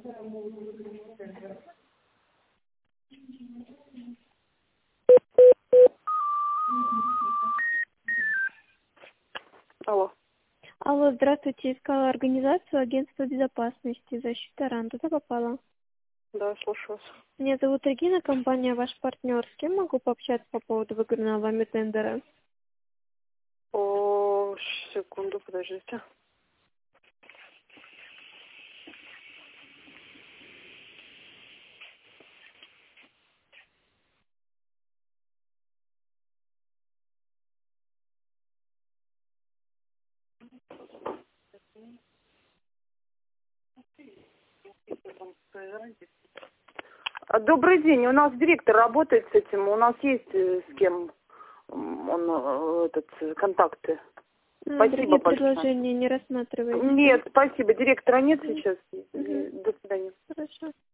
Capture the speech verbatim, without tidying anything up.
Алло. Алло, здравствуйте. Искала организацию агентства безопасности защиты РАН. Туда попала. Да, слушаю вас. Меня зовут Регина, компания «Ваш партнер». С кем могу пообщаться по поводу выигранного вами тендера? О, секунду, подождите. А, Добрый день. У нас директор работает с этим. У нас есть э, с кем м, он э, этот э, контакты. А, Спасибо другие большое. предложения не рассматриваете? Нет, спасибо. Директора нет сейчас. Мгм. До свидания. Хорошо.